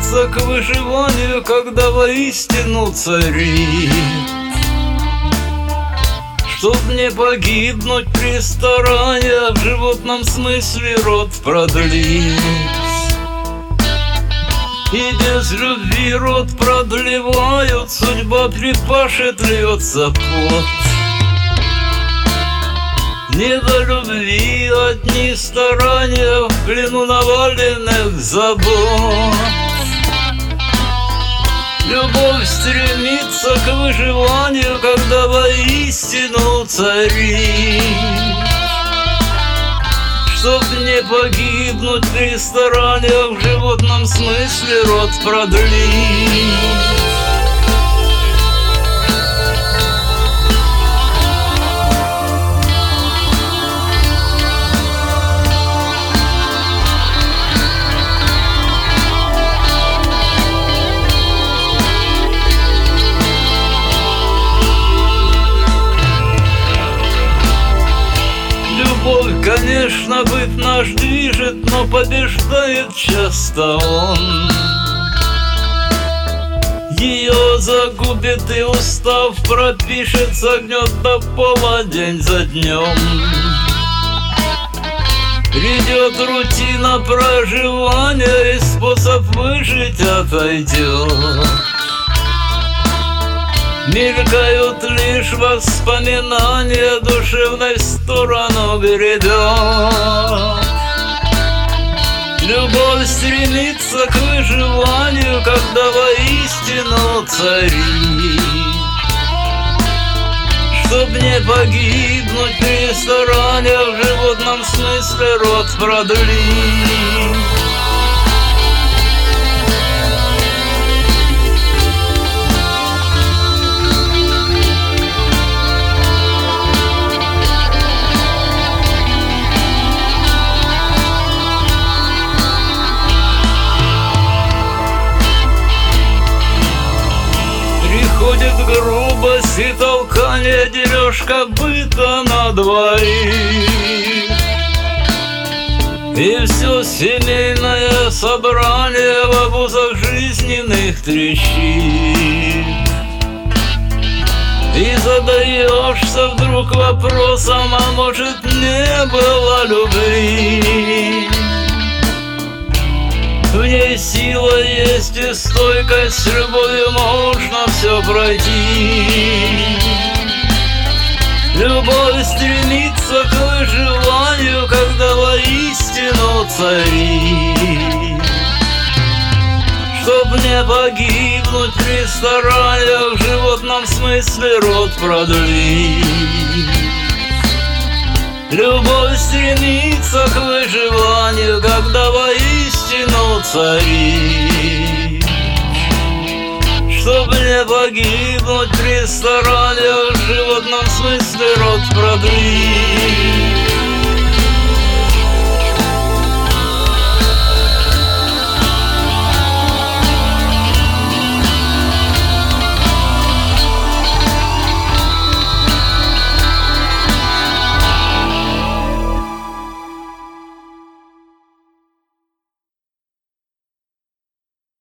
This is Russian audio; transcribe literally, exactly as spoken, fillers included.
стремится к выживанию, когда воистину царит. Чтоб не погибнуть при стараниях, в животном смысле род продлить. И без любви род продлевают, судьба припашет, льется пот. Не до любви одни старания, в плену наваленных забот. Любовь стремится к выживанию, когда воистину царит. Чтоб не погибнуть при стараниях, в животном смысле род продлить. Любовь, конечно, быт наш движет, но побеждает часто он. Ее загубит и устав пропишет, согнет до пола день за днем. Придет рутина проживания, и способ выжить отойдет. Мелькают лишь воспоминания, душевной в сторону гребет. Любовь стремится к выживанию, когда воистину царит. Чтоб не погибнуть при стараниях, в животном смысле род продлить. Приходит грубость и толкание, дележка быта на двоих. И все семейное собрание в обузах жизненных трещит. И задаешься вдруг вопросом, а может не было любви. В ней сила есть и стойкость, с любовью можно все пройти. Любовь стремится к выживанию, когда воистину царит. Чтоб не погибнуть при стараниях, в животном смысле род продлить. Любовь стремится к выживанию, когда воистину царит. Чтоб не погибнуть при стараниях, в животном смысле род продлить.